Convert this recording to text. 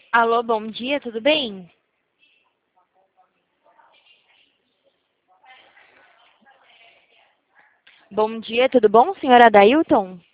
Alô, bom dia, tudo bem? Bom dia, tudo bom, senhora Adailton?